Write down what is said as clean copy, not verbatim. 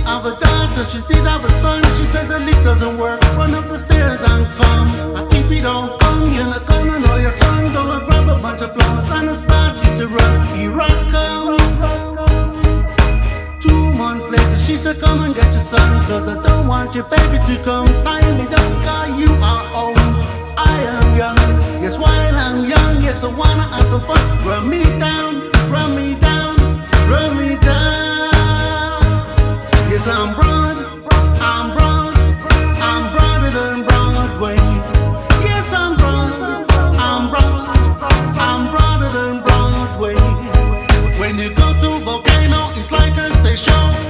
have a daughter, she did have a son. She says the lift doesn't work, run up the stairs and come. And if you don't come, you're not gonna know your son. Go and grab a bunch of flowers and start you to run. Here I come. 2 months later, she said come and get your son, cause I don't want your baby to come. Tie me down, cause you are old. I am young, yes, while I'm young, yes, I wanna have some fun. Run me down, run me down, run me down. Yes, I'm